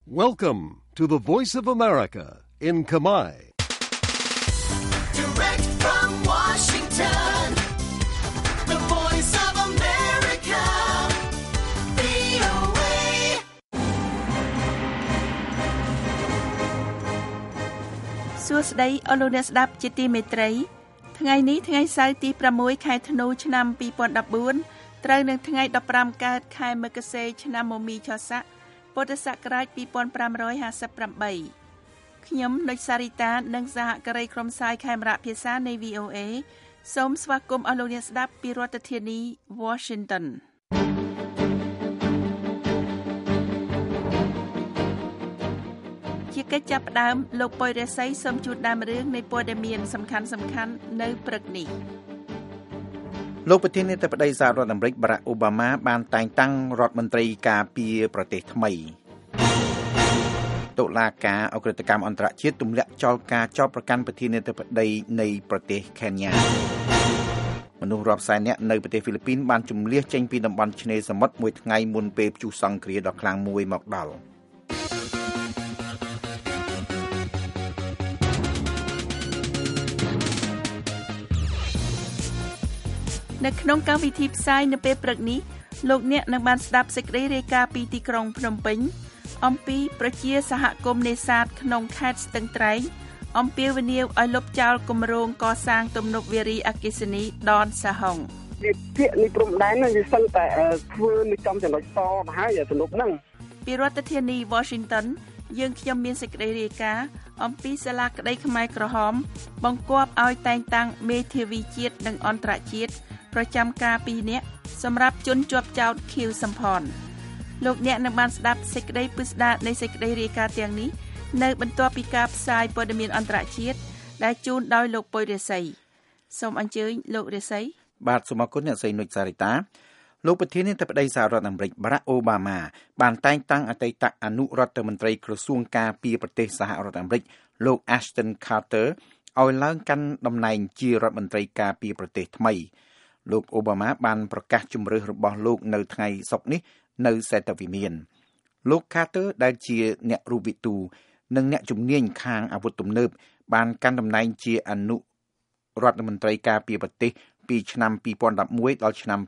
Welcome to the Voice of America in Khmer. Direct from Washington, the Voice of America, VOA. សួស្តីអស់លោកអ្នកស្ដាប់ជាទីមេត្រីថ្ងៃនេះថ្ងៃសៅរ៍ទី6ខែធ្នូឆ្នាំ2014ត្រូវនឹងថ្ងៃ15កើតខែមករាឆ្នាំមមីឆស័កពុទ្ធសករាជ2558ខ្ញុំនុចសារីតានិងសហការីក្រុមផ្សាយខេមរៈភាសានៃ VOA សូមស្វាគមន៍អស់លោកអ្នកស្ដាប់ពីរដ្ឋធានី Washingtonជាកិច្ចចាប់ផ្ដើមលោកប៉ុយរ៉េសីសូមជូនដើមរឿងនៃព័ត៌មានសំខាន់ៗនៅព្រឹកនេះលោកប្រធានាធិបតីសហរដ្ឋអាមេរិកបារ៉ាក់អូបាម៉ាបានតែងតាំងរដ្ឋមន្ត្រីការពារប្រទេសថ្មីតុលាការអក្រិតកម្មអន្តរជាតិទម្លាក់ចោលការចោទប្រកាន់ប្រធានាធិបតីនៃប្រទេសខេនយ៉ាមនុស្សរាប់សែននាក់នៅប្រទេសហ្វីលីពីនបានជម្លៀសចេញពីតំបន់ឆ្នេរសមុទ្រមួយថ្ងៃមុនពេលព្យុះសង្គ្រាដ៏ខ្លាំងមួយមកដល់នៅក្នុងកម្មវិធីផ្សាយនៅពេលព្រឹកនេះលោកអ្នកនឹងបានស្ដាប់សេចក្តីរាយការណ៍ពីទីក្រុងភ្នំពេញអំពីប្រជាសហគមន៍នេសាទក្នុងខេត្តស្ទឹងត្រែងអំពាវនាវឲ្យលុបចោលគម្រោងកសាងទំនប់វារីអគ្គិសនីដនសាហុងវាពាក្យនេះព្រំដែនហ្នឹងវាសឹងតែធ្វើនៅចំចំណុចតទៅហើយទំនប់ហ្នឹងពីរដ្ឋធានី Washington យើងខ្ញុំមានសេចក្តីរាយការណ៍អំពីសាលាក្តីខ្មែរក្រហមបង្គាប់ឲ្យតែងតាំងមេធាវីជាតិនិងអន្តរជាតិប្រចាំការ2នាក់សម្រាប់ជនជាប់ចោទខៀវសំផនលោកអ្នកនឹងបានស្ដាប់សេចក្តីពិស្ដារនៃសេចក្តីរាយការណ៍ទាំងនេះនៅបន្ទាប់ពីការផ្សាយព័ត៌មានអន្តរជាតិដែលជូនដោយលោកប៉ុយរ៉េសីសូមអញ្ជើញលោករ៉េសីបាទសូមអរគុណអ្នកស្រីនុចសារីតាលោកប្រធានាធិបតីសហរដ្ឋអាមេរិកបារ៉ាក់អូបាម៉ាបានតែងតាំងអតីតអនុរដ្ឋមន្ត្រីក្រសួងការពារប្រទេសសហរដ្ឋអាមេរិកលោក Ashton Carter ឲ្យឡើងកាន់តំណែងជារដ្ឋមន្ត្រីការពារប្រទេសថ្មីលោកអូបាម៉ាបានប្រកាសជំរើសរបស់លោកនៅថ្ងៃសុក្រនេះនៅសេតវិមានលោក Carter ដែលជាអ្នករូបវិទូនិងអ្នកជំនាញខាងអាវុធទំនើបបានកាន់តំណែងជាអនុរដ្ឋមន្ត្រីការពារប្រទេសពីឆ្នាំ2011ដល់ឆ្នាំ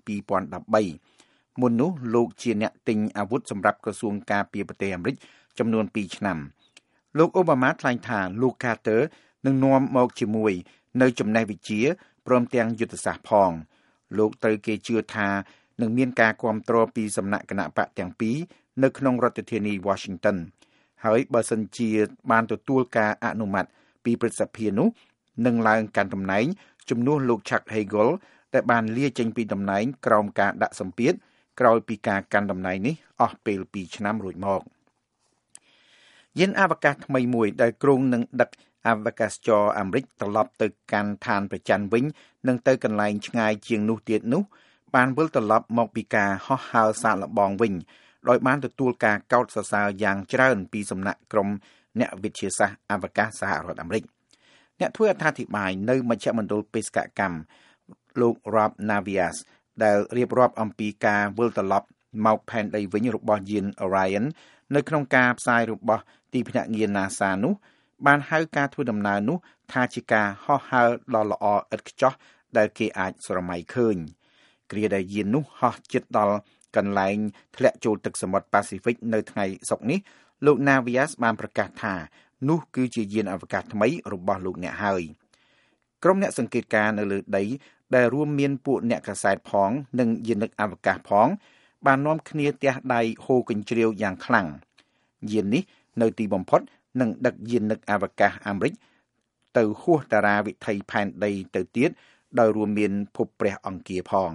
2013មុននោះលោកជាអ្នកទិញអាវុធសម្រាប់ក្រសួងការពារប្រទេសអាមេរិកចំនួន2ឆ្នាំលោកអូបាម៉ាថ្លែងថាលោក Carter នឹងនាំមកជាមួយនៅចំណេះវិជ្ជាព្រមទាំងយុទ្ធសាស្ត្រផងលោកត្រូវគេជឿថានឹងមានការគាំទ្រពីសំណាក់គណៈបកទាំងពីរនៅក្នុងរដ្ឋធានី Washington ហើយបើសិនជាបានទទួលការអនុម័តពីព្រឹទ្ធសភានោះនឹងឡើងកាន់តំណែងជំនួសលោក Chuck Hagel ដែលបានលាចេញពីតំណែងក្រោមការដាក់សម្ពាធក្រោយពីការកាន់តំណែងនេះអស់ពេល2ឆ្នាំរួចមកយានអវកាសថ្មីមួយដែលគ្រោងនឹងដឹកអវកាសចរអាមេរិកត្រឡប់ទៅកាន់ឋានព្រះច័ន្ទវិញនិងទៅកន្លែងឆ្ងាយជាងនោះទៀតនោះបានវិលត្រឡប់មកពីការហោះហើរសាកល្បងវិញដោយបានទទួលការកោតសរសើរយ៉ាងច្រើនពីសំណាក់ក្រុមអ្នកវិទ្យាសាស្ត្រអវកាសសហរដ្ឋអាមេរិកអ្នកធ្វើអត្ថាធិប្បាយនៅមជ្ឈមណ្ឌលបេសកកម្មលោក Rob Navias ដែលរៀបរាប់អំពីការវិលត្រឡប់មកផែនដីវិញរបស់យាន Orion នៅក្នុងការផ្សាយរបស់ទីភ្នាក់ងារ NASA នោះបានហៅការធ្វើដំណើរនោះថាជាការហោះហើរដ៏ល្អឥតខ្ចោះដែលគេអាចស្រមៃឃើញគ្រាដែលយាននោះហោះជិតដល់កន្លែងធ្លាក់ចូលទឹកសមុទ្រប៉ាស៊ីហ្វិកនៅថ្ងៃសុក្រនេះលោក Navias បានប្រកាសថានោះគឺជាយានអវកាសថ្មីរបស់លោកអ្នកហើយក្រុមអ្នកសង្កេតការណ៍នៅលើដីដែលរួមមានពួកអ្នកកាសែតផងនិងយានិកអវកាសផងបាននាំគ្នាទះដៃហូរកញ្ជ្រៀវយ៉ាងខ្លាំងយាននេះនៅទីបំផុតនឹងដឹកយានិកអវកាសអាមេរិកទៅហួសតារាវិថីផែនដីទៅទៀតដោយរួមមានភពព្រះអង្គាផង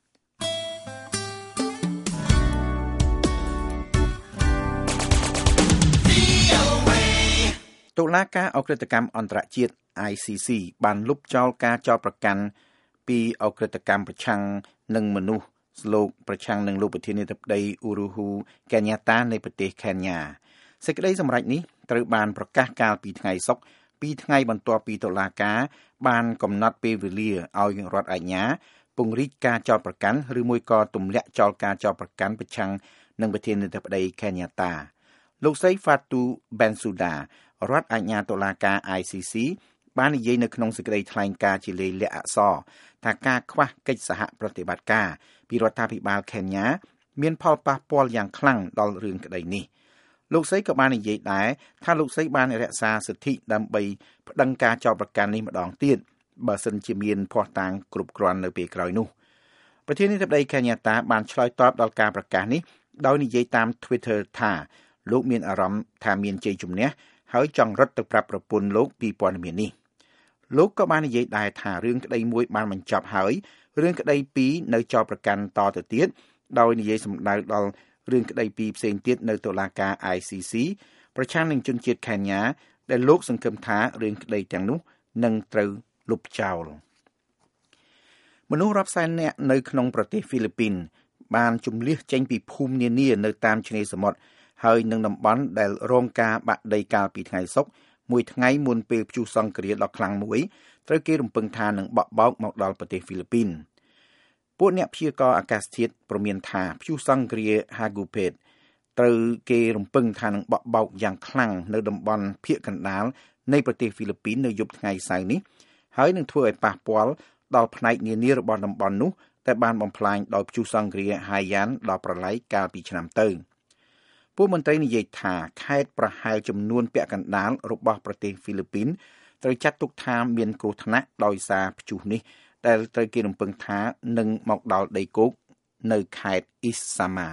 តុលាការអក្រិតកម្មអន្តរជាតិ ICC បានលុបចោលការចោទប្រកាន់ពីអក្រិតកម្មប្រឆាំងនឹងមនុស្សលោកប្រឆាំងនឹងលោកប្រធានាធិបតីអ៊ូរូហ៊ូកេនយ៉ាតានៃប្រទេសខេនយ៉ាសេចក្តីសម្រេចនេះត្រូវបានប្រកាសកាលពីថ្ងៃសុក្រ2ថ្ងៃបន្ទាប់ពីតុលាការបានកំណត់ពេលវេលាឲ្យរដ្ឋអាជ្ញាពង្រីកការចោទប្រកាន់ឬមួយក៏ទម្លាក់ចោលការចោទប្រកាន់ប្រឆាំងនឹងប្រធានាធិបតីខេនយ៉ាតាលោកស្រី Fatu Bensouda រដ្ឋអាជ្ញាតុលាការ ICC បាននិយាយនៅក្នុងសេចក្តីថ្លែងការណ៍ជាលេខអក្សរថាការខ្វះកិច្ចសហប្រតិបត្តិការពីរដ្ឋាភិបាលខេនយ៉ាមានផលប៉ះពាល់យ៉ាងខ្លាំងដល់រឿងក្តីនេះលោកស្រីក៏បាននិយាយដែរថាលោកស្រីបានរក្សាសិទ្ធិដើម្បីប្តឹងការចោទប្រកាន់នេះម្ដងទៀតបើសិនជាមានភស្តុតាងគ្រប់គ្រាន់នៅពេលក្រោយនោះប្រធានាធិបតីខេនយ៉ាតាបានឆ្លើយតបដល់ការប្រកាសនេះដោយនិយាយតាម Twitter ថាលោកមានអារម្មណ៍ថាមានជ័យជំនះហើយចង់រត់ទៅប្រាប់ប្រពន្ធលោកពីព័ត៌មាននេះលោកក៏បាននិយាយដែរថារឿងក្តីមួយបានបញ្ចប់ហើយរឿងក្តីពីរនៅចោទប្រកាន់តទៅទៀតដោយនិយាយសម្ដៅដល់រឿងក្តីពីរផ្សេងទៀតនៅតុលាការ ICC ប្រឆាំងនឹងជនជាតិខេនយ៉ាដែលលោកសង្ឃឹមថារឿងក្តីទាំងនោះនឹងត្រូវលុបចោលមនុស្សរាប់សែននាក់នៅក្នុងប្រទេសហ្វីលីពីនបានជម្លៀសចេញពីភូមិនានានៅតាមឆ្នេរសមុទ្រហើយនឹងតំបន់ដែលរងការបាក់ដីកាលពីថ្ងៃសុក្រមួយថ្ងៃមុនពេលព្យុះសង្គ្រាដ៏ខ្លាំងមួយត្រូវគេរំពឹងថានឹងបក់បោកមកដល់ប្រទេសហ្វីលីពីនពួកអ្នកព្យាករណ៍អាកាសធាតុព្រមានថាព្យុះសង្គ្រា Hagupit ត្រូវគេរំពឹងថានឹងបក់បោកយ៉ាងខ្លាំងនៅតំបន់ភាគកណ្ដាលនៃប្រទេសហ្វីលីពីននៅយប់ថ្ងៃសៅរ៍នេះហើយនឹងធ្វើឲ្យប៉ះពាល់ដល់ផ្នែកនានារបស់តំបន់នោះតែបានបំផ្លាញដោយព្យុះសង្គ្រា Haiyan ដល់ប្រឡាយកាលពីឆ្នាំទៅពួកមន្ត្រីនិយាយថាខេត្តប្រហែលចំនួនពាក់កណ្ដាលរបស់ប្រទេសហ្វីលីពីនត្រូវចាត់ទុកថាមានគ្រោះថ្នាក់ដោយសារព្យុះនេះដែលត្រូវគេរំពឹងថានឹងមកដល់ដីគោកនៅខេត្តអ៊ីសាម៉ា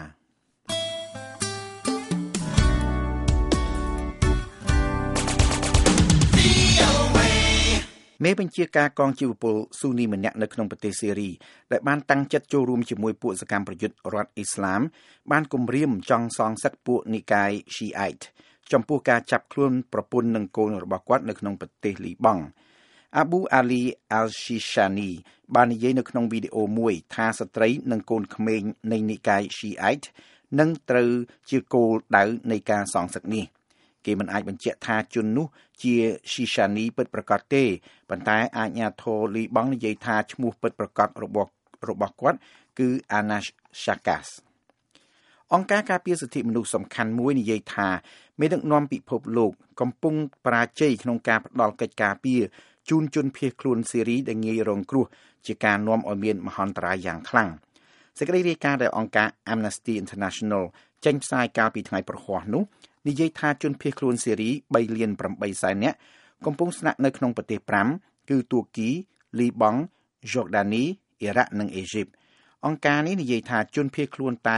មេបញ្ជាការកងជីវពលស៊ូនីម្នាក់នៅក្នុងប្រទេសសេរីដែលបានតាំងចិត្តចូលរួមជាមួយពួកសកម្មប្រយុទ្ធរដ្ឋអ៊ីស្លាមបានគំរាមចង់សងសឹកពួកនិកាយ Shiite ចំពោះការចាប់ខ្លួនប្រពន្ធនិងកូនរបស់គាត់នៅក្នុងប្រទេសលីបង់អាប៊ូអាលីអាល់ស៊ីសានីបាននិយាយនៅក្នុងវីដេអូមួយថាស្ត្រីនិងកូនក្មេងនៃនិកាយ Shiite នឹងត្រូវជាគោលដៅនៃការសងសឹកនេះគេមិនអាចបញ្ជាក់ថាជននោះជាស៊ីសានីពិតប្រាកដទេប៉ុន្តែអាជ្ញាធរលីបង់និយាយថាឈ្មោះពិតប្រាកដរបស់គាត់គឺអាណាស់សាកាសអង្គការការពារសិទ្ធិមនុស្សសំខាន់មួយនិយាយថាមេដឹកនាំពិភពលោកកំពុងបរាជ័យក្នុងការផ្ដល់កិច្ចការពារជូនជនភៀសខ្លួនសេរីដែលងាយរងគ្រោះជាការនាំឲ្យមានមហន្តរាយយ៉ាងខ្លាំងសេចក្តីរាយការណ៍ដែលអង្គការ Amnesty International ចេញផ្សាយកាលពីថ្ងៃព្រហស្បតិ៍នោះនិយាយថាជនភៀសខ្លួនសេរី 3.8 សែននាក់កំពុងស្នាក់នៅក្នុងប្រទេស5គឺទួរគីលីបង់យ៉ូដានីអ៊ីរ៉ាក់និងអេហ្ស៊ីបអង្គការនេះនិយាយថាជនភៀសខ្លួនតែ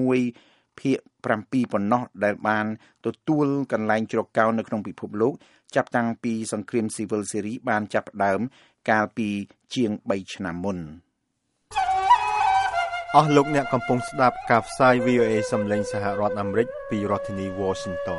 1/7 ប៉ុណ្ណោះដែលបានទទួលកន្លែងជ្រកកោននៅក្នុងពិភពលោកចាប់តាំងពីសង្គ្រាមស៊ីវិលសេរីបានចាប់ផ្ដើមកាលពីជាង3ឆ្នាំមុនអស់លោកអ្នកកំពុងស្ដាប់ការផ្សាយ VOA សំឡេងសហរដ្ឋអាមេរិកពីរដ្ឋធានី Washington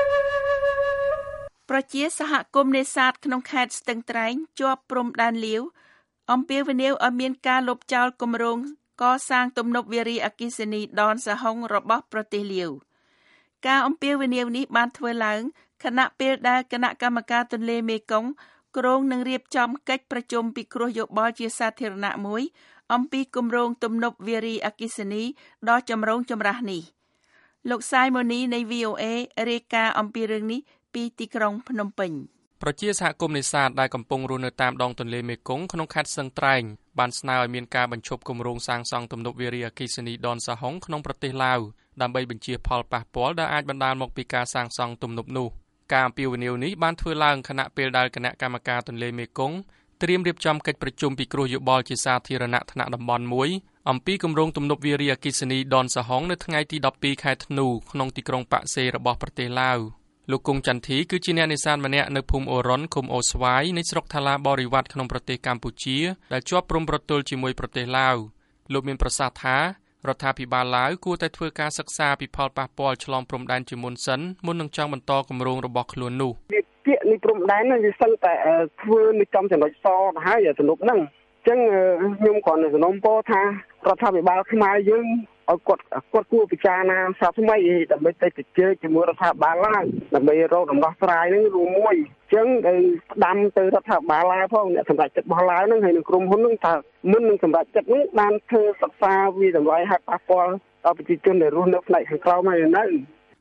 ប្រជាសហគមន៍នេសាទក្នុងខេត្តស្ទឹងត្រែងជាប់ព្រំដែនលាវអំពាវនាវឲ្យមានការលុបចោលគម្រោងកសាងទំនប់វារីអគ្គិសនីដនសហុងរបស់ប្រទេសលាវការអំពាវនាវនេះបានធ្វើឡើងខណៈពេលដែលគណៈកម្មការទន្លេមេគង្គគ្រោងនឹងរៀបចំកិច្ចប្រជុំពិគ្រោះយោបល់ជាសាធារណៈមួយអំពីគម្រោងទំនប់វារីអគ្គិសនីដ៏ចម្រូងចម្រាសនេះលោកសាយម៉ូនីនៃ VOA រាយការណ៍អំពីរឿងនេះពីទីក្រុងភ្នំពេញប្រជាសហគមន៍នេសាទដែលកំពុងរស់នៅតាមដងទន្លេមេគង្គក្នុងខេត្តស្ទឹងត្រែងបានស្នើឲ្យមានការបញ្ឈប់គម្រោងសាងសង់ទំនប់វារីអគ្គិសនីដនសហុងក្នុងប្រទេសឡាវដើម្បីបញ្ជៀសផលប៉ះពាល់ដែលអាចបណ្ដាលមកពីការសាងសង់ទំនប់នោះការអំពាវនាវនេះបានធ្វើឡើងខណៈពេលដែលគណៈកម្មការទន្លេមេគង្គត្រៀមរៀបចំកិច្ចប្រជុំពិគ្រោះយោបល់ជាសាធារណៈថ្នាក់តំបន់មួយអំពីគម្រោងទំនប់វារីអគ្គិសនីដនសហុងនៅថ្ងៃទី12ខែធ្នូក្នុងទីក្រុងប៉ាក់សេរបស់ប្រទេសឡាវលោកគង់ចន្ទធីគឺជាអ្នកនេសាទម្នាក់នៅភូមិអូរ៉ុនឃុំអូស្វាយនៃស្រុកថាឡាបរិវត្តក្នុងប្រទេសកម្ពុជាដែលជាប់ព្រំប្រទល់ជាមួយប្រទេសឡាវលោកមានប្រសាសន៍ថារដ្ឋាភិបាលឡាវគួរតែធ្វើការសិក្សាពីផលប៉ះពាល់ឆ្លងព្រំដែនជាមុនសិនមុននឹងចង់បន្តគម្រោងរបស់ខ្លួននោះពាក្យនេះព្រំដែនហ្នឹងវាសឹងតែធ្វើនៅចំចំណុចសទៅហើយសនុកហ្នឹងអញ្ចឹងខ្ញុំគ្រាន់តែសំណូមពរថារដ្ឋាភិបាលខ្មែរយើងឲ្យគាត់គួរពិចារណាសាថ្មីដើម្បីទៅជជែកជាមួយរដ្ឋាភិបាលឡើយដើម្បីរកដំណោះស្រាយនឹងរួមមួយអញ្ចឹងឲ្យផ្ដាំទៅរដ្ឋាភិបាលឡើយផងអ្នកសម្រាប់ចិត្តរបស់ឡើយនឹងហើយនឹងក្រុមហ៊ុននឹងថាមុននឹងសម្រាប់ចិត្តនេះបានធ្វើសិក្សាវិតម្លៃហេតុប៉ះពាល់ដល់ប្រជាជនដែលរស់នៅផ្នែកខាងក្រោមហើយនៅ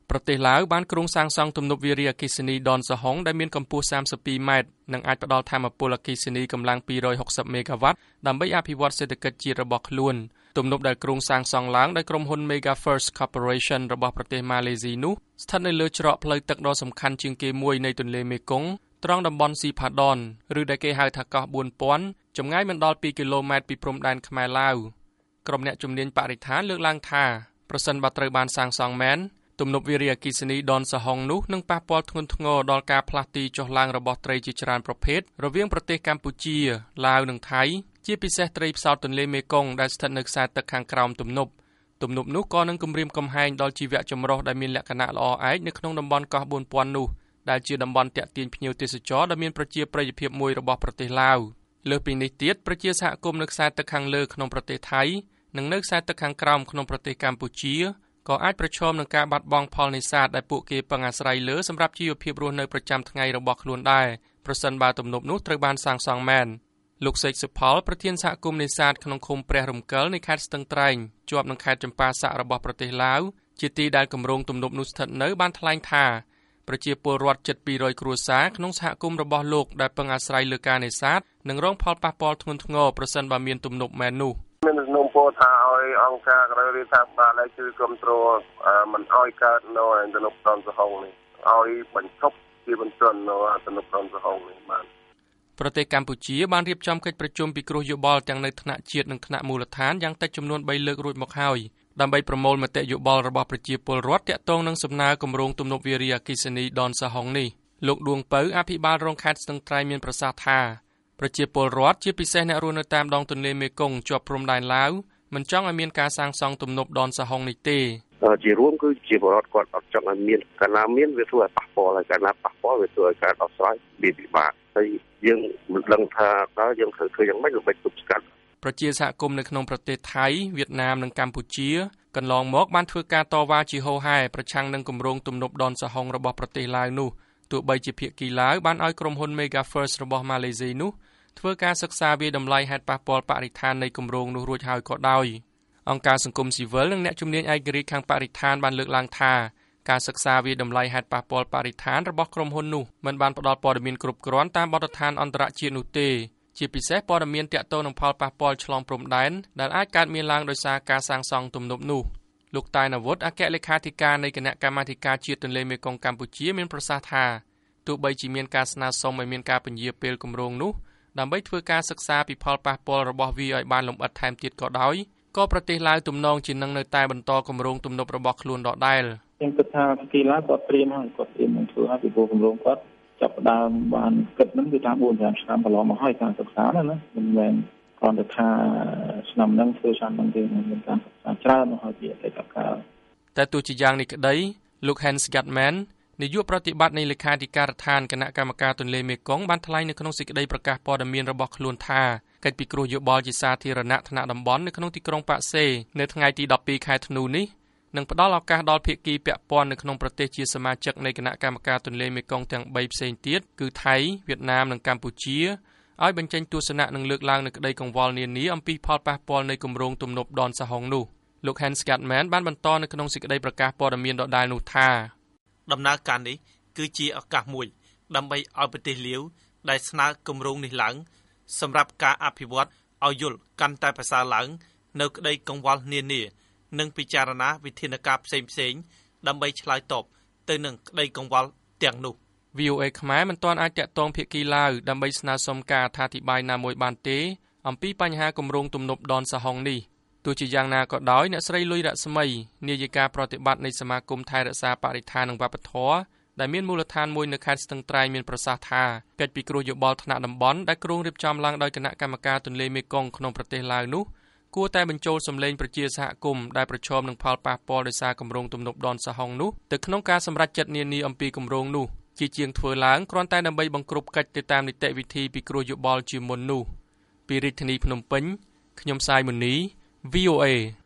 ប្រទេសឡាវបានគ្រោងសាងសង់ទំនប់វារីអគ្គិសនីដនសហុងដែលមានកម្ពស់32ម៉ែត្រនិងអាចផ្ដល់ថាមពលអគ្គិសនីកម្លាំង260មេហ្គាវ៉ាត់ដើម្បីអភិវឌ្ឍសេដ្ឋកិច្ចជាតិរបស់ខ្លួនទំនប់ដែលគ្រោងសាងសង់ឡើងដោយក្រុមហ៊ុន Mega First Corporation របស់ប្រទេសម៉ាឡេស៊ីនោះស្ថិតនៅលើច្រកផ្លូវទឹកដ៏សំខាន់ជាងគេមួយនៃទន្លេមេគង្គត្រង់តំបន់ស៊ីផាដនឬដែលគេហៅថាកោះ4000ចម្ងាយមិនដល់2គីឡូម៉ែត្រពីព្រំដែនខ្មែរឡាវក្រុមអ្នកជំនាញបរិស្ថានលើកឡើងថាប្រសិនបើត្រូវបានសាងសង់មែនទំនប់វារីអគ្គិសនីដនសហុងនោះនឹងប៉ះពាល់ធ្ងន់ធ្ងរដល់ការផ្លាស់ទីចុះឡើងរបស់ត្រីជាច្រើនប្រភេទរវាងប្រទេសកម្ពុជាឡាវនិងថៃជាពិសេសត្រីផ្សោតទន្លេមេគង្គដែលស្ថិតនៅខ្សែទឹកខាងក្រោមទំនប់នោះក៏នឹងគំរាមកំហែងដល់ជីវៈចម្រុះដែលមានលក្ខណៈល្អឯកនៅក្នុងតំបន់កោះ4000នោះដែលជាតំបន់ទាក់ទាញភ្ញៀវទេសចរដែលមានប្រជាប្រិយភាពមួយរបស់ប្រទេសឡាវលើសពីនេះទៀតប្រជាសហគមន៍នៅខ្សែទឹកខាងលើក្នុងប្រទេសថៃនិងនៅខ្សែទឹកខាងក្រោមក្នុងប្រទេសកម្ពុជាក៏អាចប្រឈមនឹងការបាត់បង់ផលនេសាទដែលពួកគេពឹងអាស្រ័យលើសម្រាប់ជីវភាពរស់នៅប្រចាំថ្ងៃរបស់ខ្លួនដែរប្រសិនបើទំនប់នោះត្រូវបានសាងសង់មែនលោកសេកសុផលប្រធានសហគមន៍នេសាទក្នុងឃុំព្រះរំកិលនៃខេត្តស្ទឹងត្រែងជាប់នឹងខេត្តចម្ប៉ាសាក់របស់ប្រទេសឡាវជាទីដែលគម្រោងទំនប់នោះស្ថិតនៅបានថ្លែងថាប្រជាពលរដ្ឋជិត200គ្រួសារក្នុងសហគមន៍របស់លោកដែលពឹងអាស្រ័យលើការនេសាទនឹងរងផលប៉ះពាល់ធ្ងន់ធ្ងរប្រសិនបើមានទំនប់មែននោះមានសំណុំពរថាឲ្យអង្គការក្រៅរដ្ឋាភិបាលឲ្យជួយគ្រប់គ្រងមិនឲ្យកើតនៅទំនប់ដនសហុងនេះឲ្យបញ្ឈប់ជាបន្ទាន់នៅទំនប់ដនសហុងនេះបានប្រទេសកម្ពុជាបានរៀបចំកិច្ចប្រជុំពិគ្រោះយោបល់ទាំងនៅថ្នាក់ជាតិនិងថ្នាក់មូលដ្ឋានយ៉ាងតិចចំនួន3លើករួចមកហើយដើម្បីប្រមូលមតិយោបល់របស់ប្រជាពលរដ្ឋទាក់ទងនឹងសំណើគម្រោងទំនប់វារីអគ្គិសនីដនសហុងនេះលោកដួងពៅអភិបាលរងខេត្តស្ទឹងត្រែងមានប្រសាសន៍ថាប្រជាពលរដ្ឋជាពិសេសអ្នករស់នៅតាមដងទន្លេមេគង្គជាប់ព្រំដែនឡាវមិនចង់ឲ្យមានការសាងសង់ទំនប់ដនសហុងនេះទេជារួមគឺជាពលរដ្ឋគាត់អត់ចង់ឲ្យមានកាលណាមានវាធ្វើឲ្យប៉ះពាល់ហើយកាលណាប៉ះពាល់វាធ្វើឲ្យការដោះស្រាយវាពិបាកហើយយើងមិនដឹងថាតើយើងត្រូវធ្វើយ៉ាងម៉េចដើម្បីទប់ស្កាត់ប្រជាសហគមន៍នៅក្នុងប្រទេសថៃវៀតណាមនិងកម្ពុជាកន្លងមកបានធ្វើការតវ៉ាជាហូរហែប្រឆាំងនឹងគម្រោងទំនប់ដនសហុងរបស់ប្រទេសឡាវនោះទោះបីជាភាគីឡាវបានឲ្យក្រុមហ៊ុន Mega First របស់ម៉ាឡេស៊ីនោះធ្វើការសិក្សាវាតម្លៃហេតុប៉ះពាល់បរិស្ថាននៃគម្រោងនោះរួចហើយក៏ដោយអង្គការសង្គមស៊ីវិលនិងអ្នកជំនាញឯករាជ្យខាងបរិស្ថានបានលើកឡើងថាការសិក្សាវាតម្លៃហេតុប៉ះពាល់បរិស្ថានរបស់ក្រុមហ៊ុននោះមិនបានផ្ដល់ព័ត៌មានគ្រប់គ្រាន់តាមបទដ្ឋានអន្តរជាតិនោះទេជាពិសេសព័ត៌មានទាក់ទងនឹងផលប៉ះពាល់ឆ្លងព្រំដែនដែលអាចកើតមានឡើងដោយសារការសាងសង់ទំនប់នោះលោកតៃនវុឌ្ឍអគ្គលេខាធិការនៃគណៈកម្មាធិការជាតិទន្លេមេគង្គកម្ពុជាមានប្រសាសន៍ថាទោះបីជាមានការស្នើសុំឲ្យមានការពន្យាពេលគម្រោងនោះដើម្បីធ្វើការសិក្សាពីផលប៉ះពាល់របស់វាឲ្យបានលម្អិតថែមទៀតក៏ដោយក៏ប្រទេសឡាវទំនងជានឹងនៅតែបន្តគម្រោងទំនប់របស់ខ្លួនដដែលខ្ញុំគិតថាប្រទេសឡាវគាត់ត្រៀមនឹងធ្វើឲ្យពីគម្រោងគាត់ចាប់ផ្ដើមបានគិតនឹងគឺថា 4-5 ឆ្នាំកន្លងមកហើយការសិក្សាណាមិនមែនគ្រាន់តែថាឆ្នាំហ្នឹងធ្វើឆ្នាំហ្នឹងទេមានការសិក្សាច្រើនមកហើយពីអតីតកាលតែទោះជាយ៉ាងនេះក្តីលោក Hans Gatman នាយកប្រតិបត្តិនៃលេខាធិការដ្ឋានគណៈកម្មការទន្លេមេគង្គបានថ្លែងនៅក្នុងសេចក្តីប្រកាសព័ត៌មានរបស់ខ្លួនថាកិច្ចពិគ្រោះយោបល់ជាសាធារណៈថ្នាក់តំបន់នៅក្នុងទីក្រុងប៉ាក់សេនៅថ្ងៃទី12ខែធ្នូនេះនឹងផ្ដល់ឱកាសដល់ភាគីពាក់ព័ន្ធនៅក្នុងប្រទេសជាសមាជិកនៃគណៈកម្មការទន្លេមេគង្គទាំង3ផ្សេងទៀតគឺថៃវៀតណាមនិងកម្ពុជាឲ្យបញ្ចេញទស្សនៈនិងលើកឡើងនូវក្តីកង្វល់នានាអំពីផលប៉ះពាល់នៃគម្រោងទំនប់ដនសហុងនោះលោក Hans Gatman បានបន្តនៅក្នុងសេចក្តីប្រកាសព័ត៌មានដដែលនោះថាដំណើរការនេះគឺជាឱកាសមួយដើម្បីឲ្យប្រទេសលាវដែលស្នើគម្រោងនេះឡើងសម្រាប់ការអភិវឌ្ឍឲ្យយល់កាន់តែប្រសើរឡើងនៅក្តីកង្វល់នានានិងពិចារណាវិធានការផ្សេងៗដើម្បីឆ្លើយតបទៅនឹងក្តីកង្វល់ទាំងនោះ VOA ខ្មែរមិនទាន់អាចតាក់ទងភាគីឡាវដើម្បីស្នើសុំការអធិប្បាយណាមួយបានទេអំពីបញ្ហាគម្រោងទំនប់ដនសហុងនេះទោះជាយ៉ាងណាក៏ដោយអ្នកស្រីលុយរស្មីនាយិកាប្រតិបត្តិនៃសមាគមថែរក្សាបរិស្ថាននិងវប្បធម៌ដែលមានមូលដ្ឋានមួយនៅខេត្តស្ទឹងត្រែងមានប្រសាសន៍ថាកិច្ចពិគ្រោះយោបល់ថ្នាក់តំបន់ដែលគ្រោងរៀបចំឡើងដោយគណៈកម្មការទន្លេមេគង្គក្នុងប្រទេសឡាវនោះគួរតែបញ្ចូលសម្លេងប្រជាសហគមន៍ដែលប្រឈមនឹងផលប៉ះពាល់ដោយសារគម្រោងទំនប់ដនសហុងនោះទៅក្នុងការសម្រេចចិត្តនានាអំពីគម្រោងនោះជាជាងធ្វើឡើងគ្រាន់តែដើម្បីបង្ក្រប់កិច្ចទៅតាមនីតិវិធីពិគ្រោះយោបល់ជាមុននោះពីរាជធានីភ្នំពេញខ្ញុំសាយមុនី VOA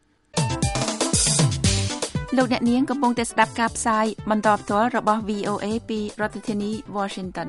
លោកអ្នកនាងកំពុងតែស្ដាប់ការផ្សាយបន្តផ្ទាល់របស់ VOA ពីរដ្ឋធានី Washington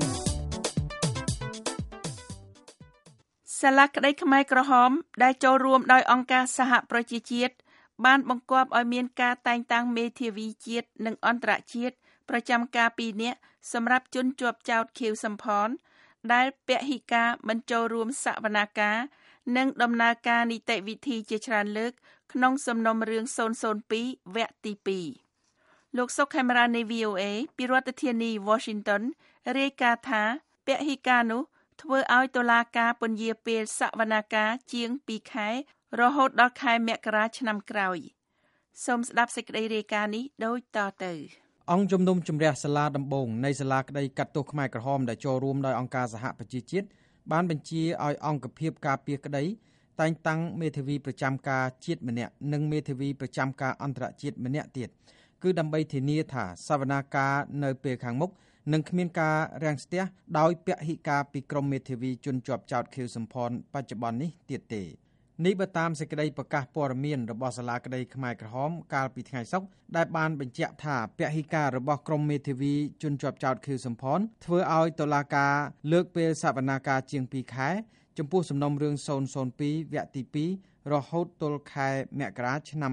សាលាក្តីខ្មែរក្រហមដែលចូលរួមដោយអង្គការសហប្រជាជាតិបានបង្គាប់ឲ្យមានការតែងតាំងមេធាវីជាតិនិងអន្តរជាតិប្រចាំការ2នាក់សម្រាប់ជនជាប់ចោទខៀវសំផនដែលពហិការមិនចូលរួមសវនាការនិងដំណើរការនីតិវិធីជាច្រើនលើកក្នុងសំណុំរឿង002វគ្គទី2លោកសុកខេមរានៃ VOA ពីរដ្ឋធានី Washington រាយការណ៍ថាពហិការនោះធ្វើឲ្យតុលាការពន្យាពេលសវនាការជាង2ខែរហូតដល់ខែមករាឆ្នាំក្រោយសូមស្ដាប់សេចក្តីរាយការណ៍នេះដូចតទៅអង្គជំនុំជម្រះសាលាដំបងនៃសាលាក្តីកាត់ទោសខ្មែរក្រហមដែលចូលរួមដោយអង្គការសហប្រជាជាតិបានបញ្ជាឲ្យអង្គភាពការពារក្តីតែងតាំងមេធាវីប្រចាំការជាតិម្នាក់និងមេធាវីប្រចាំការអន្តរជាតិម្នាក់ទៀតគឺដើម្បីធានាថាសវនាការនៅពេលខាងមុខនឹងគ្មានការរាំងស្ទះដោយពហិការពីក្រមមេធាវីជនជាប់ចោទខៀវសំផនបច្ចុប្បន្ននេះទៀតទេនេះបើតាមសេចក្តីប្រកាសព័ត៌មានរបស់សាលាក្តីខ្មែរក្រហមកាលពីថ្ងៃសុក្រដែលបានបញ្ជាក់ថាពហិការរបស់ក្រមមេធាវីជនជាប់ចោទខៀវសំផនធ្វើឲ្យតុលាការលើកពេលសវនាការជាង2ខែចំពោះសំណុំរឿង002វគ្គទី2រហូតទល់ខែមករាឆ្នាំ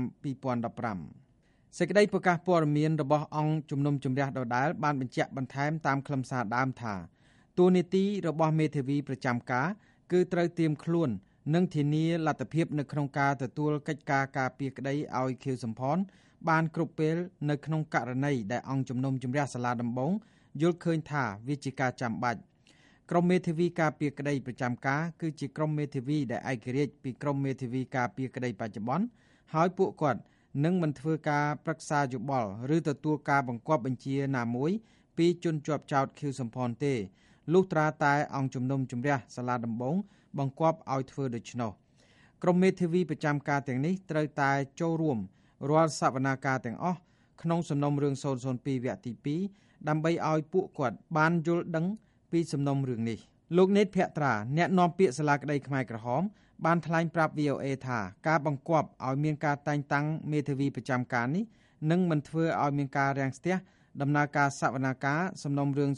2015សេចក្តីប្រកាសព័ត៌មានរបស់អង្គជំនុំជម្រះដដែលបានបញ្ជាក់បន្ថែមតាមខ្លឹមសារដើមថាតួនាទីរបស់មេធាវីប្រចាំការគឺត្រូវត្រៀមខ្លួននិងធានាលទ្ធភាពនៅក្នុងការទទួលកិច្ចការការពារក្តីឲ្យខៀវសំផនបានគ្រប់ពេលនៅក្នុងករណីដែលអង្គជំនុំជម្រះសាលាដំបងយល់ឃើញថាវាជាការចាំបាច់ក្រុមមេធាវីការពារក្តីប្រចាំការគឺជាក្រុមមេធាវីដែលឯករាជ្យពីក្រុមមេធាវីការពារក្តីបច្ចុប្បន្នហើយពួកគាត់នឹងមិនធ្វើការប្រឹក្សាយោបល់ឬទទួលការបង្គាប់បញ្ជាណាមួយពីជនជាប់ចោទខៀវសំផនទេលុះត្រាតែអង្គជំនុំជម្រះសាលាដំបងបង្គាប់ឲ្យធ្វើដូច្នោះក្រុមមេធាវីប្រចាំការទាំងនេះត្រូវតែចូលរួមរាល់សវនាការទាំងអស់ក្នុងសំណុំរឿង002វគ្គទី2ដើម្បីឲ្យពួកគាត់បានយល់ដឹងពីសំណុំរឿងនេះលោកនេតភក្ត្រាអ្នកនាំពាក្យសាលាក្តីខ្មែរក្រហមបានថ្លែងប្រាប់ VOA ថាការបង្គាប់ឲ្យមានការតែងតាំងមេធាវីប្រចាំការនេះនឹងមិនធ្វើឲ្យមានការរាំងស្ទះដំណើរការសវនាការសំណុំរឿង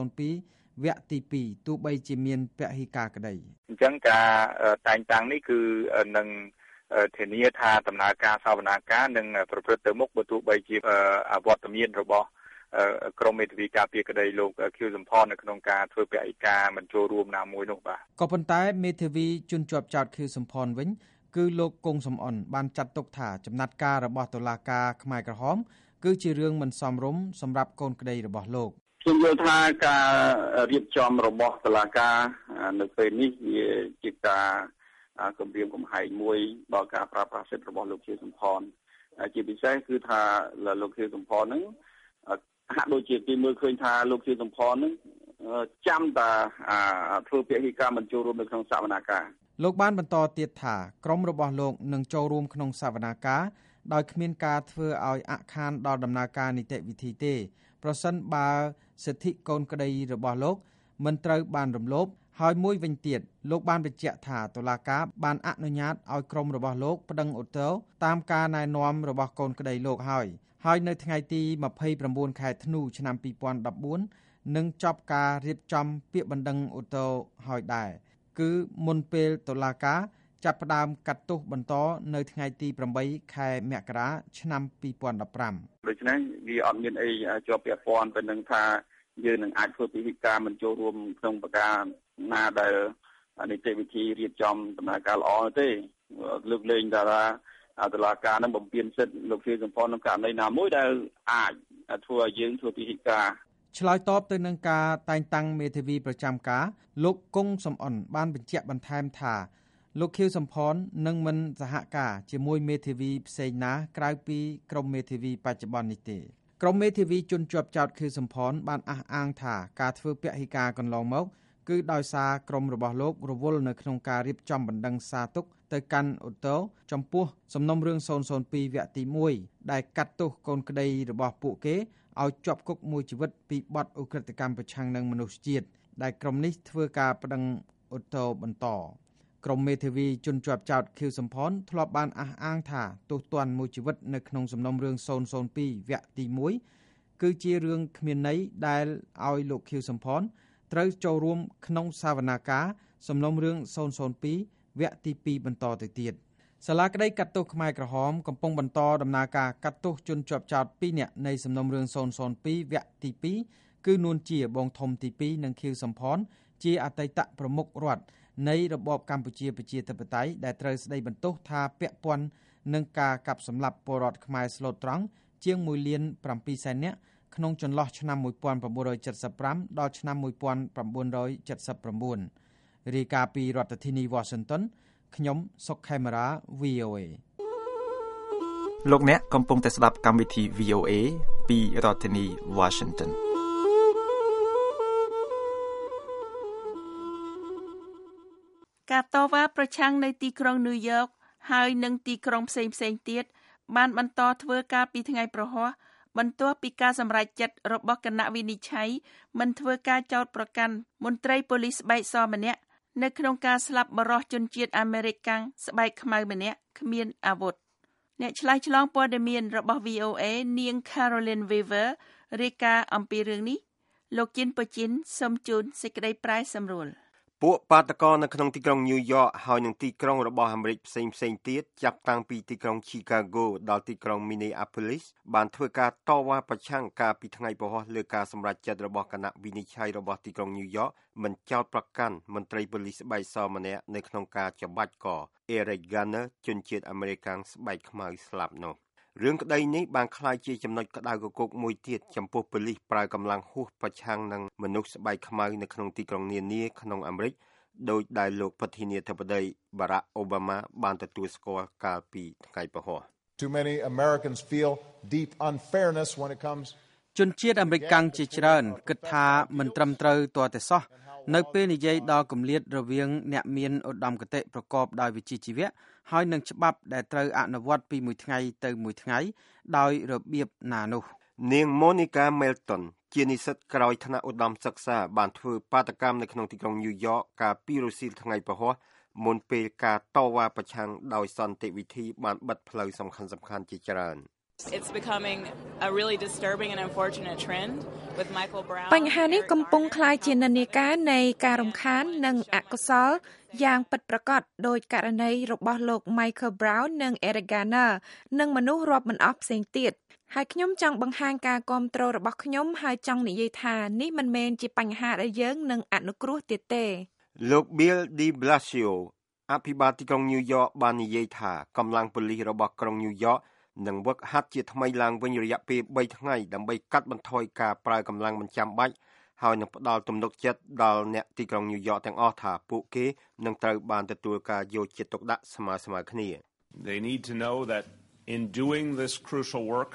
002វគ្គទី2ទោះបីជាមានពហិការក្តីអញ្ចឹងការតែងតាំងនេះគឺនឹងធានាថាដំណើរការសវនាការនឹងប្រព្រឹត្តទៅមុខបើទោះបីជាអវត្តមានរបស់ក្រមមេធាវីការពារក្តីលោកខៀវសំផននៅក្នុងការធ្វើពហិការមិនចូលរួមណាមួយនោះបាទក៏ប៉ុន្តែមេធាវីជនជាប់ចោទខៀវសំផនវិញគឺលោកគង់សំអនបានចាត់ទុកថាចំណាត់ការរបស់តុលាការខ្មែរក្រហមគឺជារឿងមិនសមរម្យសម្រាប់កូនក្តីរបស់លោកខ្ញុំយល់ថាការរៀបចំរបស់តុលាការនៅពេលនេះវាជាការគម្រាមកំហែងមួយដល់ការប្រើប្រាស់សិទ្ធិរបស់លោកខៀវសំផនជាពិសេសគឺថាលោកខៀវសំផនហ្នឹងហាក់ដូចជាគេមើលឃើញថាលោកខៀវសំផនហ្នឹងចាំតែធ្វើពហិការមិនចូលរួមនៅក្នុងសវនាការលោកបានបន្តទៀតថាក្រុមរបស់លោកនឹងចូលរួមក្នុងសវនាការដោយគ្មានការធ្វើឲ្យអាក់ខានដល់ដំណើរការនីតិវិធីទេប្រសិនបើសិទ្ធិកូនក្តីរបស់លោកមិនត្រូវបានរំលោភហើយមួយវិញទៀតលោកបានបញ្ជាក់ថាតុលាការបានអនុញ្ញាតឲ្យក្រុមរបស់លោកប្តឹងឧទ្ធរណ៍តាមការណែនាំរបស់កូនក្តីលោកហើយនៅថ្ងៃទី29ខែធ្នូឆ្នាំ2014នឹងចប់ការរៀបចំពាក្យបណ្ដឹងឧទ្ធរណ៍ហើយដែរគឺមុនពេលតុលាការចាប់ផ្ដើមកាត់ទោសបន្តនៅថ្ងៃទី8ខែមករាឆ្នាំ2015 ដូច្នេះវាអត់មានអីជាប់ពាក់ព័ន្ធទៅនឹងថាយើងនឹងអាចធ្វើពហិការមិនចូលរួមក្នុងប្រការណាដែលនីតិវិធីរៀបចំដំណើរការល្អទេលើកលែងថាតុលាការនឹងបំពេញសិទ្ធិលោកខៀវសំផនក្នុងករណីណាមួយដែលអាចធ្វើឲ្យយើងធ្វើពហិការឆ្លើយតបទៅនឹងការតែងតាំងមេធាវីប្រចាំការលោកគង់សំអនបានបញ្ជាក់បន្ថែមថាលោកខៀវសំផននឹងមិនសហការជាមួយមេធាវីផ្សេងណាក្រៅពីក្រុមមេធាវីបច្ចុប្បន្ននេះទេក្រុមមេធាវីជនជាប់ចោទខៀវសំផនបានអះអាងថាការធ្វើពហិការកន្លងមកគឺដោយសារក្រុមរបស់លោករវល់នៅក្នុងការរៀបចំបណ្ដឹងសារទុកទៅកាន់ឧទ្ធរណ៍ចំពោះសំណុំរឿង002វគ្គទី1ដែលកាត់ទោសកូនក្តីរបស់ពួកគេឲ្យជាប់គុកមួយជីវិតពីបទឧក្រិដ្ឋកម្មប្រឆាំងនឹងមនុស្សជាតិដែលក្រុមនេះធ្វើការប្តឹងឧទ្ធរណ៍បន្តក្រុមមេធាវីជនជាប់ចោទខៀវសំផនធ្លាប់បានអះអាងថាទោសទណ្ឌមួយជីវិតនៅក្នុងសំណុំរឿង002វគ្គទី1គឺជារឿងគ្មានន័យដែលឲ្យលោកខៀវសំផនត្រូវចូលរួមក្នុងសវនាការសំណុំរឿង002វគ្គទី2បន្តទៅទៀតសាលាក្តីកាត់ទោសខ្មែរក្រហមកំពុងបន្តដំណើរការកាត់ទោសជនជាប់ចោទ2នាក់នៃសំណុំរឿង002វគ្គទី2គឺនួនជាបងធំទី2និងខៀវសំផនជាអតីតប្រមុខរដ្ឋនៃរបបកម្ពុជាប្រជាធិបតេយ្យដែលត្រូវស្តីបន្ទោសថាពាក់ព័ន្ធនឹងការកាប់សម្លាប់ពលរដ្ឋខ្មែរស្លូតត្រង់ជាង1.7 លាននាក់ក្នុងចន្លោះឆ្នាំ1975ដល់ឆ្នាំ1979រាយការណ៍ពីរដ្ឋធានី Washington ខ្ញុំសុកខេមរា VOA លោកអ្នកកំពុងតែស្ដាប់កម្មវិធី VOA ពីរដ្ឋធានី Washington ការតវ៉ាប្រឆាំងនៅទីក្រុងញូវយ៉កហើយនិងទីក្រុងផ្សេងៗទៀតបានបន្តធ្វើការពីថ្ងៃប្រហ័សបន្ទាប់ពីការសម្រេចចិត្តរបស់គណៈវិនិច្ឆ័យមិនធ្វើការចោទប្រកាន់មន្ត្រីប៉ូលីសស្បែកសម្នាក់នៅក្នុងការស្លាប់បរិសុទ្ធជនជាតិអាមេរិកកាំងស្បែកខ្មៅម្នាក់គ្មានអាវុធអ្នកឆ្លើយឆ្លងព័ត៌មានរបស់ VOA នាង Caroline Weaver រាយការណ៍អំពីរឿងនេះលោកជិនពជិនសូមជូនសេចក្តីប្រែសម្រួលពួកបាតកោនៅក្នុងទីក្រុងញូវយ៉កហើយនិងទីក្រុងរបស់អាមេរិកផ្សេងទៀតចាប់តាំងពីទីក្រុង Chicago ដល់ទីក្រុង Minneapolis បានធ្វើការតវ៉ាប្រឆាំងកាលពីថ្ងៃពហុលើការសម្រេចចិត្តរបស់គណៈវិនិច្ឆ័យរបស់ទីក្រុងញូវយ៉កមិនចោទប្រកាន់មន្ត្រីប៉ូលីសស្បែកសម្នាក់នៅក្នុងការច្បាច់ក Eric Garner ជនជាតិអាមេរិកស្បែកខ្មៅស្លាប់នោះរឿងក្តីនេះបានក្លាយជាចំណុចក្តៅគគុកមួយទៀតចំពោះប៉ូលីសប្រើកម្លាំងហួសប្រឆាំងនឹងមនុស្សស្បែកខ្មៅនៅក្នុងទីក្រុងនានាក្នុងអាមេរិកដោយដែលលោកប្រធានាធិបតី Barack Obama បានទទួលស្គាល់កាលពីថ្ងៃពហុ Too many Americans feel deep unfairness when it comes ជនជាតិអាមេរិកកាំងជាច្រើនគិតថាមិនត្រឹមត្រូវទាល់តែសោះនៅពេលនិយាយដល់គម្លាតរវាងអ្នកមានឧត្តមគតិប្រកបដោយវិជ្ជាជីវៈហើយនឹងច្បាប់ដែលត្រូវអនុវត្តពីមួយថ្ងៃទៅមួយថ្ងៃដោយរបៀបណានោះនាង Monica Melton ជានិស្សិតក្រោយថ្នាក់ឧត្តមសិក្សាបានធ្វើបាតកម្មនៅក្នុងទីក្រុងញូវយ៉កកាលពីរសៀលថ្ងៃពហុមុនពេលការតវ៉ាប្រឆាំងដោយសន្តិវិធីបានបិទផ្លូវសំខាន់ជាច្រើន It's becoming a really disturbing and unfortunate trend with Michael Brown បញ្ហានេះកំពុងក្លាយជានិន្នាការនៃការរំខាននិងអកុសលយ៉ាងពិតប្រាកដដោយករណីរបស់លោក Michael Brown និង Eric Garner និងមនុស្សរាប់មិនអស់ផ្សេងទៀតហើយខ្ញុំចង់បង្ហាញការគាំទ្ររបស់ខ្ញុំហើយចង់និយាយថានេះមិនមែនជាបញ្ហាដែលយើងនឹងអនុគ្រោះទៀតទេលោក Bill de Blasio អភិបាលទីក្រុងញូវយ៉កបាននិយាយថាកម្លាំងប៉ូលីសរបស់ក្រុងញូវយ៉កនឹងវឹកហាត់ជាថ្មីឡើងវិញរយៈពេល3ថ្ងៃដើម្បីកាត់បន្ថយការប្រើកម្លាំងមិនចាំបាច់ហើយនឹងផ្ដល់ទំនុកចិត្តដល់អ្នកទីក្រុងញូវយ៉កទាំងអស់ថាពួកគេនឹងត្រូវបានទទួលការយកចិត្តទុកដាក់ស្មើគ្នា They need to know that in doing this crucial work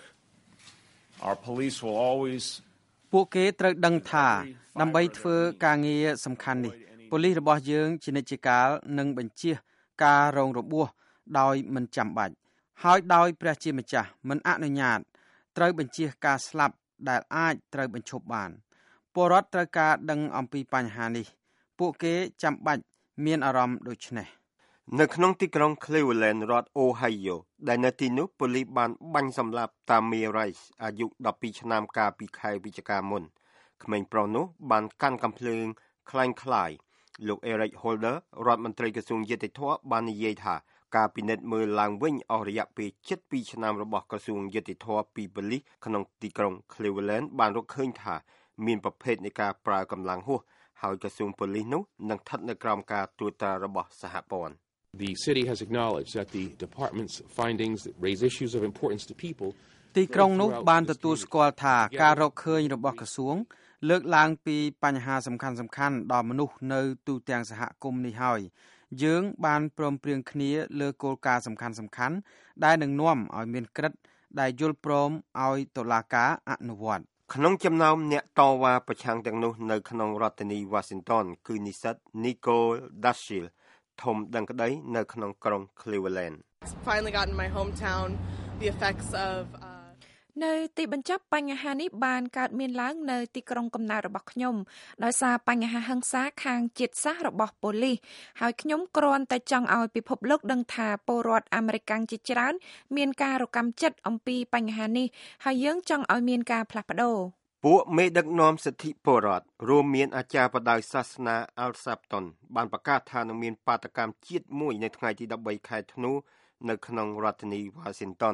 our police will always ពួកគេត្រូវដឹងថាដើម្បីធ្វើការងារសំខាន់នេះប៉ូលីសរបស់យើងជានិច្ចកាលនឹងបញ្ជៀសការរងរបួសដោយមិនចាំបាច់ហើយដោយព្រះជាម្ចាស់មិនអនុញ្ញាតត្រូវបញ្ជៀសការស្លាប់ដែលអាចត្រូវបញ្ឈប់បានពលរដ្ឋត្រូវការដឹងអំពីបញ្ហានេះពួកគេចាំបាច់មានអារម្មណ៍ដូចនេះនៅក្នុងទីក្រុង Cleveland រដ្ឋ Ohio ដែលនៅទីនោះប៉ូលីសបានបាញ់សម្លាប់ Tamir Rice អាយុ12ឆ្នាំកាលពីខែវិច្ឆិកាមុនក្មេងប្រុសនោះបានកាន់កាំភ្លើងคล้ายលោក Eric Holder រដ្ឋមន្ត្រីក្រសួងយុតិធម៌បាននិយាយថាការពិនិត្យមើលឡើងវិញអស់រយៈពេល7ឆ្នាំរបស់ក្រសួងយុតិធម៌ពីប៉ូលីសក្នុងទីក្រុង Cleveland បានរកឃើញថាមានប្រភេទនៃការប្រើកម្លាំងហួសហើយក្រសួងប៉ូលីសនោះនឹងស្ថិតនៅក្រោមការត្រួតត្រារបស់សហព័ន្ធ The city has acknowledged that the department's findings that raise issues of importance to people ទីក្រុងនោះបានទទួលស្គាល់ថាការរកឃើញរបស់ក្រសួងលើកឡើងពីបញ្ហាសំខាន់ដល់មនុស្សនៅទូទាំងសហគមន៍នេះហើយយើងបានព្រមព្រៀងគ្នាលើគោលការណ៍សំខាន់ដែលនឹងនាំឲ្យមានក្រិតដែលយល់ព្រមឲ្យតុលាការអនុវត្តក្នុងចំណោមអ្នកតវ៉ាប្រឆាំងទាំងនោះនៅក្នុងរដ្ឋធានី Washington គឺនិស្សិត Nicole Dashiell ធំដឹងក្តីនៅក្នុងក្រុង Cleveland Finally got in my hometown the effects of នៅទីបញ្ចប់បញ្ហានេះបានកើតមានឡើងនៅទីក្រុងកំណើតរបស់ខ្ញុំដោយសារបញ្ហាហិង្សាខាងជាតិសាសន៍របស់ប៉ូលីសហើយខ្ញុំគ្រាន់តែចង់ឲ្យពិភពលោកដឹងថាពលរដ្ឋអាមេរិកជាច្រើនមានការរកម្មចិត្តអំពីបញ្ហានេះហើយយើងចង់ឲ្យមានការផ្លាស់ប្ដូរពួកមេដឹកនាំសិទ្ធិពលរដ្ឋរួមមានអាចារ្យបដៅសាសនា Al Sharpton បានប្រកាសថានឹងមានបាតកម្មជាតិមួយនៅថ្ងៃទី13ខែធ្នូនៅក្នុងរដ្ឋធានី Washington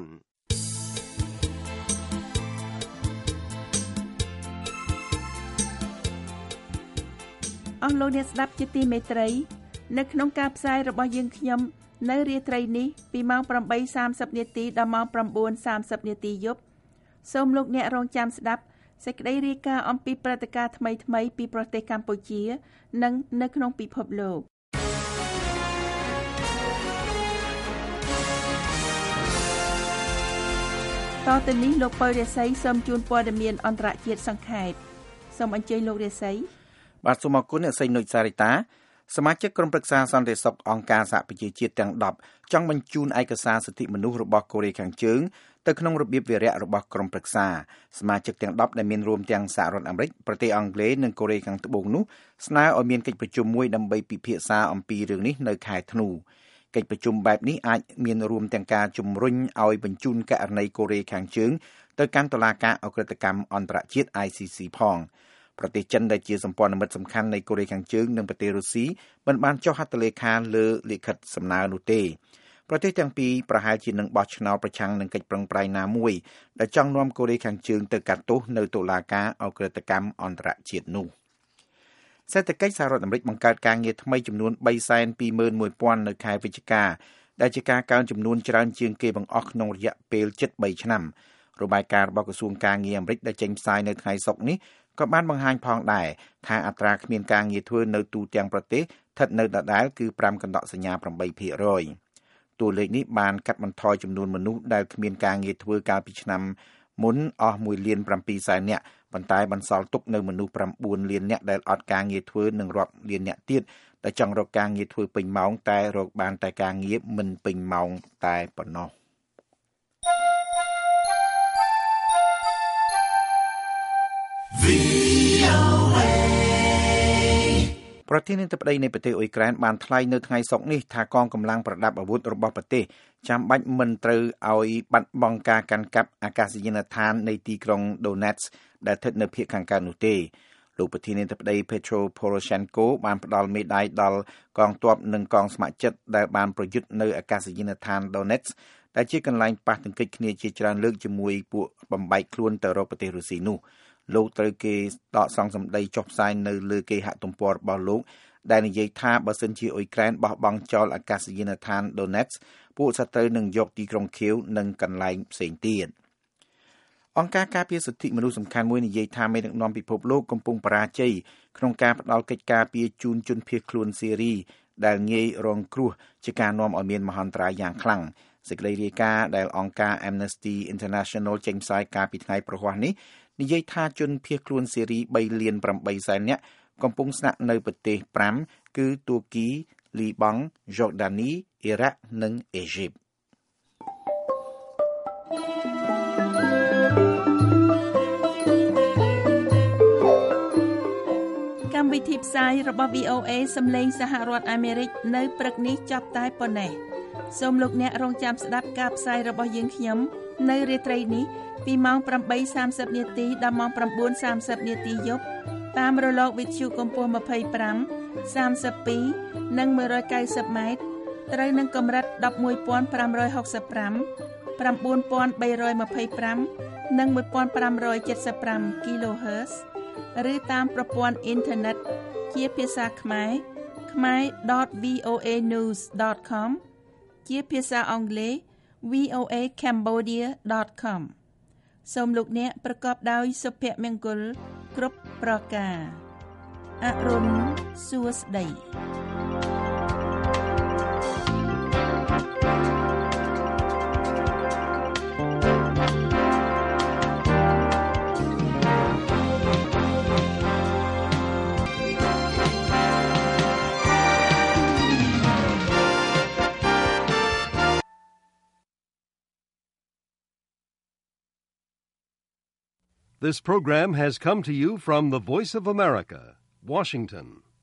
អស់លោកអ្នកស្ដាប់ជាទីមេត្រីនៅក្នុងការផ្សាយរបស់យើងខ្ញុំនៅរាត្រីនេះពីម៉ោង 8:30 នាទីដល់ម៉ោង 9:30 នាទីយប់សូមលោកអ្នករងចាំស្ដាប់សេចក្តីរាយការណ៍អំពីព្រឹត្តិការណ៍ថ្មីៗពីប្រទេសកម្ពុជានិងនៅក្នុងពិភពលោកតទៅនេះលោកពៅរាសីសូមជូនព័ត៌មានអន្តរជាតិសង្ខេបសូមអញ្ជើញលោករាសីបាទសូមអរគុណអ្នកស្រីនុចសារិតាសមាជិកក្រុមប្រឹក្សាសន្តិសុខអង្គការសហប្រជាជាតិទាំង10ចង់បញ្ជូនឯកសារសិទ្ធិមនុស្សរបស់កូរ៉េខាងជើងទៅក្នុងរបៀបវារៈរបស់ក្រុមប្រឹក្សាសមាជិកទាំង10ដែលមានរួមទាំងសហរដ្ឋអាមេរិកប្រទេសអង់គ្លេសនិងកូរ៉េខាងត្បូងនោះស្នើឲ្យមានកិច្ចប្រជុំមួយដើម្បីពិភាក្សាអំពីរឿងនេះនៅខែធ្នូកិច្ចប្រជុំបែបនេះអាចមានរួមទាំងការជំរុញឲ្យបញ្ជូនករណីកូរ៉េខាងជើងទៅកាន់តុលាការអក្រិតកម្មអន្តរជាតិ ICC ផងប្រទេសចិនដែលជាសម្ព័ន្ធមិត្តសំខាន់នៃកូរ៉េខាងជើងនិងប្រទេសរុស្ស៊ីមិនបានចុះហត្ថលេខាលើលិខិតសំណើនោះទេប្រទេសទាំងពីរប្រហែលជានឹងបោះឆ្នោតប្រឆាំងនឹងកិច្ចប្រឹងប្រែងណាមួយដែលចង់នាំកូរ៉េខាងជើងទៅកាត់ទោសនៅតុលាការអក្រិតកម្មអន្តរជាតិនោះសេដ្ឋកិច្ចសហរដ្ឋអាមេរិកបង្កើតការងារថ្មីចំនួន 321,000 នៅខែវិច្ឆិកាដែលជាការកើនចំនួនច្រើនជាងគេបង្អស់ក្នុងរយៈពេលជិត3ឆ្នាំរបាយការណ៍របស់ក្រសួងការងារអាមេរិកដែលចេញផ្សាយនៅថ្ងៃសុក្រនេះក៏បានបង្ហាញផងដែរថាអត្រាគ្មានការងារធ្វើនៅទូទាំងប្រទេសស្ថិតនៅដដែលគឺ5កន្ដកសញ្ញា 8%តួលេខនេះបានកាត់បន្ថយចំនួនមនុស្សដែលគ្មានការងារធ្វើកាលពីឆ្នាំមុនអស់1.7 លាននាក់ប៉ុន្តែបន្សល់ទុកនៅមនុស្ស9លាននាក់ដែលអត់ការងារធ្វើនិងរាប់លាននាក់ទៀតដែលចង់រកការងារធ្វើពេញម៉ោងតែរកបានតែការងារមិនពេញម៉ោងតែប៉ុណ្ណោះប្រធានាធិបតីនៃប្រទេសអ៊ុយក្រែនបានថ្លែងនៅថ្ងៃសុក្រនេះថាកងកម្លាំងប្រដាប់អាវុធរបស់ប្រទេសចាំបាច់មិនត្រូវឲ្យបាត់បង់ការកាន់កាប់អាកាសយានដ្ឋាននៃទីក្រុង Donetsk ដែលស្ថិតនៅភាគខាងកើតនោះទេលោកប្រធានាធិបតី Petro Poroshenko បានផ្ដល់មេដាយដល់កងទ័ពនិងកងស្ម័គ្រចិត្តដែលបានប្រយុទ្ធនៅអាកាសយានដ្ឋាន Donetsk ដែលជាកន្លែងប៉ះទង្គិចគ្នាជាច្រើនលើកជាមួយពួកបំបែកខ្លួនទៅរកប្រទេសរុស្ស៊ីនោះលោកត្រូវគេដកសង្កសម្ដីចុះផ្សាយនៅលើគេហទំព័ររបស់លោកដែលនិយាយថាបើសិនជាអ៊ុយក្រែនបោះបង់ចោលអាកាសយានដ្ឋាន Donetsk ពួកសត្រូវនឹងយកទីក្រុងខៀវនិងកន្លែងផ្សេងទៀតអង្គការការពារសិទ្ធិមនុស្សសំខាន់មួយនិយាយថាមេដឹកនាំពិភពលោកកំពុងបរាជ័យក្នុងការផ្ដល់កិច្ចការពារជូនជនភៀសខ្លួនសេរីដែលងាយរងគ្រោះជាការនាំឲ្យមានមហន្តរាយយ៉ាងខ្លាំងសេចក្តីរាយការណ៍ដែលអង្គការ Amnesty International ចេញផ្សាយកាលពីថ្ងៃព្រហស្បតិ៍នេះនិយាយថាជនភៀសខ្លួនសេរី3.8 លាននាក់កំពុងស្នាក់នៅប្រទេស5គឺទួរគីលីបង់យ៉ូដានីអ៊ីរ៉ាក់និងអេហ្ស៊ីបកម្មវិធីផ្សាយរបស់ VOA សំឡេងសហរដ្ឋអាមេរិកនៅព្រឹកនេះចប់តែប៉ុណ្ណេះសូមលោកអ្នករងចាំស្ដាប់ការផ្សាយរបស់យើងខ្ញុំនៅរាត្រីនេះពីម៉ោង 8:30 នាទីដល់ម៉ោង 9:30 នាទីយប់តាមរលកវិទ្យុកម្ពស់25 32 និង 190 ម៉ែត្រត្រូវនឹងកម្រិត 11,565 9,325 និង 1,575 kHz ឬតាមប្រព័ន្ធអ៊ីនធឺណិតជាភាសាខ្មែរ khmer.voanews.com ជាភាសាអង់គ្លេស voacambodia.com សូមលោកអ្នកប្រកបដោយសុភមង្គលគ្រប់ប្រការអរុនសួស្តី This program has come to you from the Voice of America, Washington.